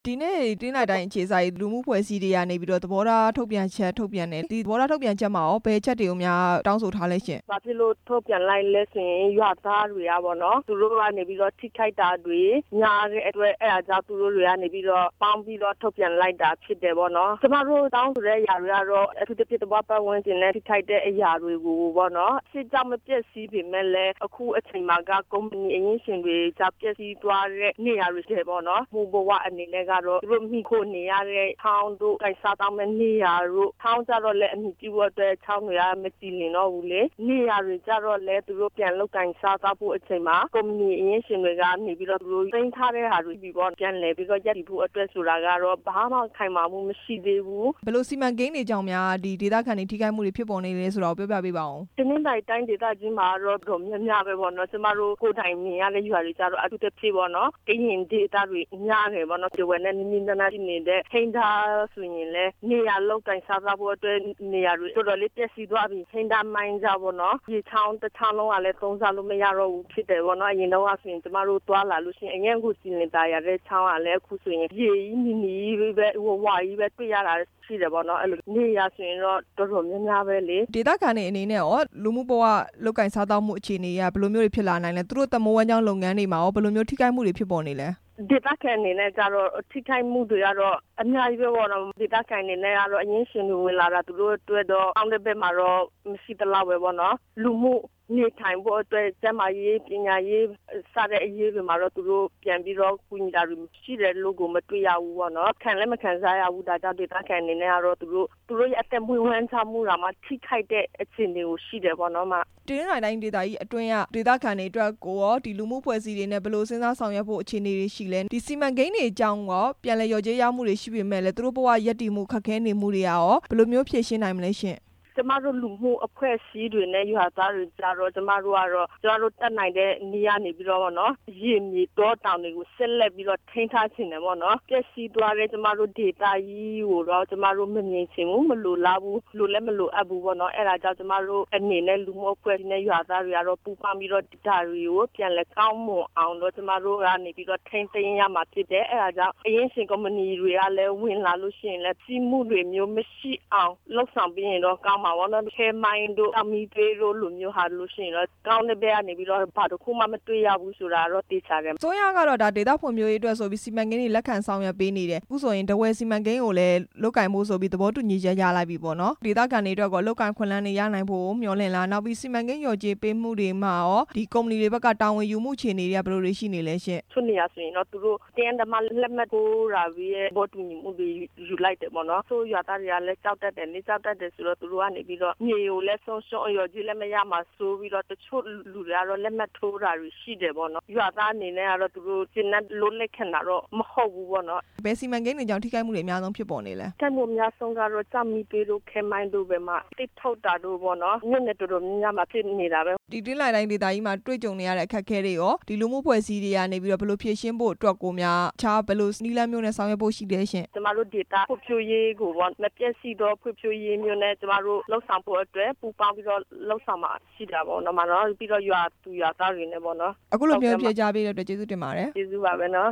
ဒီနေ့တင်းလိုက်တိုင်းအခြေစိုက်လူမှုဖွဲ့စည်းတွေကနေပြီးတော့သဘောထားထုတ်ပြန်ချက်ထုတ်ပြန်တယ်ဒီသဘောထားထုတ်ပြန်ချက်မှာရောဘယ်ချက်တွေကိုများတောင်းဆိုထားလဲရှင်ဘာဖြစ်လို့ထုတ်ပြန်လိုက်လဲဆိုရင်ရွာသားတွေကပေါ့နော်သူတို့ကနေပြီးတော့ထိခိုက်တာတွေညာတဲ့အတွက်အဲ့ဒါကြောင့်သူတို့တွေကနေပြီးတော့ပေါင်းပြီးတော့ထုတ်ပြန်လိုက်တာဖြစ်တယ်ပေါ့နော်ကျမတို့တောင်းဆိုတဲ့အရာတွေကတော့အထူးသဖြင့်တဘောပတ်ဝန်းကျင်နဲ့ထိခိုက်တဲ့အရာတွေကိုပေါ့နော်စစ်ကြောင့်မပြည့်စည်ပေမဲ့လည်းအခုအချိန်မှာကကုမ္ပဏီအရင်းရှင်တွေကြောင့်ပြည့်စည်သွားတဲ့နေရာတွေရှိပေါ့နော်ဟိုဘဝအနေနဲ့ကတော့သူတို့မိခိုနေရတဲ့ထောင်းတို့ကိစ္စတောင်းမဲ့နေရာတို့ထောင်းကြတော့လည်းအမြင့်ကြီးဖို့အတွက်ချောင်းတွေကမကြည်လင်တော့ဘူးလေနေရာတွေကြတော့လည်းသူတို့ပြန်လုတ်ကန်စားသားဖို့အချိန်မှာကုမ္ပဏီအရင်းရှင်တွေကနေပြီးတော့သူတို့သိမ်းထားတဲ့ဟာတွေပြီးတော့ပြန်လဲပြီးတော့ရက်တည်ဖို့အတွက်ဆိုတာကတော့ဘာမှခိုင်မာမှုမရှိသေးဘူးဘယ်လိုစီမံကိန်းတွေကြောင့်များဒီဒေသခံတွေထိခိုက်မှုတွေဖြစ်ပေါ်နေလဲဆိုတော့ပြောပြပေးပါဦးတင်းနှိုင်တိုင်းဒေသကြီးမှာတော့တော်များများပဲပေါ့နော်ကျမတို့ကိုယ်တိုင်မြင်ရတဲ့ရွာတွေကြတော့အထူးသဖြင့်ပေါ့နော်ကရင်ဒေသတွေများတယ်ပေါ့နော်ဒီဝက်နဲ့နင်းနာရှိနေတဲ့ထိန်းထားဆိုရင်လည်းနေရာလောက်တိုင်းစားစားဖို့အတွက်နေရာတွေတော်တော်လေးပျက်စီးသွားပြီထိန်းထားမိုင်းကြပေါ့နော်ရေချောင်းတစ်ချောင်းလုံးကလည်းသုံးစားလို့မရတော့ဘူးဖြစ်တယ်ပေါ့နော်အရင်တော့ဆိုရင်ကျမတို့သွားလာလို့ရှိရင်အရင်ကစီလင်တာရတဲ့ချောင်းကလည်းအခုဆိုရင်ရေကြီးနီနီပဲဝဝကြီးပဲတွေ့ရတာရှိတယ်ပေါ့နော်အဲ့လိုနေရာဆိုရင်တော့တော်တော်များများပဲလေဒေသခံတွေအနေနဲ့ရောလူမှုဘဝလောက်ကင်စားတောက်မှုအခြေအနေကဘယ်လိုမျိုးတွေဖြစ်လာနိုင်လဲသူတို့တမိုးဝမ်းကြောင်းလုပ်ငန်းတွေမှာရောဘယ်လိုမျိုးထိခိုက်မှုတွေဖြစ်ပေါ်နေလဲဒေသခံအနေနဲ့ကြတော့ထိခိုက်မှုတွေကတော့အများကြီးပဲပေါ့နော်ဒေသခံအနေနဲ့ကတော့အရင်ရှင်တွေဝင်လာတာသူတို့အတွက်တော့အောင်းတဲ့ဘက်မှာတော့မရှိသလောက်ပဲပေါ့နော်လူမှုနေထိုင်ဖို့အတွက်ကျန်းမာရေးပညာရေးစတဲ့အရေးတွေမှာတော့သူတို့ပြန်ပြီးတော့ကူညီတာတွေရှိတယ်လို့ကိုမတွေ့ရဘူးပေါ့နော်ခံလည်းမခံစားရဘူးဒါကြောင့်ဒေသခံအနေနဲ့ကတော့သူတို့ရဲ့အသက်မွေးဝမ်းချမှုတာမှာထိခိုက်တဲ့အခြေအနေကိုရှိတယ်ပေါ့နော်တင်းနိုင်တိုင်းဒေသကြီးအတွင်းကဒေသခံတွေအတွက်ကိုရောဒီလူမှုဖွဲ့စည်းတွေနဲ့ဘယ်လိုစဉ်းစားဆောင်ရွက်ဖို့အခြေအနေတွေရှိလဲဒီစီမံကိန်းတွေအကြောင်းရောပြန်လည်လျော်ကြေးရမှုတွေရှိပေမဲ့လည်းသူတို့ဘဝရည်တည်မှုခက်ခဲနေမှုတွေရောဘယ်လိုမျိုးဖြေရှင်းနိုင်မလဲရှင်ကျမတို့လူမှုအဖွဲ့အစည်းတွေနဲ့ရွာသားတွေကြတော့ကျမတို့တက်နိုင်တဲ့နေရာနေပြီးတော့ပေါ့နော်ရည်မြေတော်တောင်တွေကိုဆက်လက်ပြီးတော့ထိန်းထားခြင်းတယ်ပေါ့နော်ပြည့်စည်သွားတဲ့ကျမတို့ဒေတာကြီးကိုတော့ကျမတို့မမြင်ချင်ဘူးမလိုလားဘူးလိုလည်းမလိုအပ်ဘူးပေါ့နော်အဲ့ဒါကြောင့်ကျမတို့အနေနဲ့လူမှုအဖွဲ့အစည်းနဲ့ရွာသားတွေကတော့ပူးပေါင်းပြီးတော့ဒေတာတွေကိုပြန်လည်ကောင်းမွန်အောင်တော့ကျမတို့ကနေပြီးတော့ထိန်းသိမ်းရမှာဖြစ်တယ်အဲ့ဒါကြောင့်အရင်ရှင်ကုမ္ပဏီတွေကလည်းဝင်လာလို့ရှိရင်လည်းစီးမှုတွေမျိုးမရှိအောင်လှုပ်ဆောင်ပြီးရင်တော့ကောင်းမှာပေါ့နော်ခဲမိုင်းတို့အမီပေးတို့လူမျိုးဟာလို့ရှိရင်တော့ကောင်းတဲ့ဘက်ကနေပြီးတော့ဘာတစ်ခုမှမတွေ့ရဘူးဆိုတာတော့သိချတယ်ဆိုရကတော့ဒါဒေတာဖွံ့ဖြိုးရေးအတွက်ဆိုပြီးစီမံကိန်းတွေလက်ခံဆောင်ရွက်ပေးနေတယ်အခုဆိုရင်တဝဲစီမံကိန်းကိုလည်းလုတ်ကင်ဖို့ဆိုပြီးသဘောတူညီချက်ရလိုက်ပြီပေါ့နော်ဒေတာကန်တွေအတွက်ក៏လုတ်ကင်ခွင့်လန်းတွေရနိုင်ဖို့မျှော်လင့်လားနောက်ပြီးစီမံကိန်းလျော်ကြေးပေးမှုတွေမှာရောဒီကုမ္ပဏီတွေဘက်ကတာဝန်ယူမှုအခြေအနေတွေကဘယ်လိုတွေရှိနေလဲရှင့်ဆွနေရဆိုရင်တော့သူတို့တင်းတမလက်မှတ်ကိုရာပြီးရဲ့ဘောတူညီမှုတွေယူလိုက်တယ်ပေါ့နော်ဆိုရွာသားတွေကလည်းကြောက်တတ်တယ်နေကြောက်တတ်တယ်ဆိုတော့သူတို့ကနေပြီးတော့မြေကိုလည်းဆုံးရှုံးအရော်ကြီးလည်းမရမှာဆိုပြီးတော့တချို့လူတွေကတော့လက်မှတ်ထိုးတာတွေရှိတယ်ပေါ့နော်ရွာသားအနေနဲ့ကတော့သူတို့ကျင်းတဲ့လုံးလက်ခံတာတော့မဟုတ်ဘူးပေါ့နော်ဘယ်စီမံကိန်းတွေကြောင့်ထိခိုက်မှုတွေအများဆုံးဖြစ်ပေါ်နေလဲထိခိုက်မှုအများဆုံးကတော့ကြမီပေးတို့ခဲမိုင်းတို့ပဲမှာတိတ်ထုတ်တာတို့ပေါ့နော်ညနေတော်တော်များများမှာဖြစ်နေတာပဲဒီတင်းလိုက်တိုင်းဒေသကြီးမှာတွေ့ကြုံနေရတဲ့အခက်အခဲတွေရောဒီလူမှုဖွဲ့စည်းတွေကနေပြီးတော့ဘယ်လိုဖြေရှင်းဖို့အတွက်ကိုများခြားဘယ်လိုနည်းလမ်းမျိုးနဲ့ဆောင်ရွက်ဖို့ရှိတယ်ရှင်ကျမတို့ဒေတာဖွံ့ဖြိုးရေးကိုပေါ့မပြည့်စည်တော့ဖွံ့ဖြိုးရေးမျိုးနဲ့ကျမတို့လှုပ်ဆောင်ဖို့အတွက်ပူပေါင်းပြီးတော့လှုပ်ဆောင်မှာရှိတာပေါ့နော်ပြီးတော့ရွာသားတွေနဲ့ပေါ့နော်အခုလိုမျိုးဖြေကြားပေးတဲ့အတွက်ကျေးဇူးတင်ပါတယ်ကျေးဇူးပါပဲနော်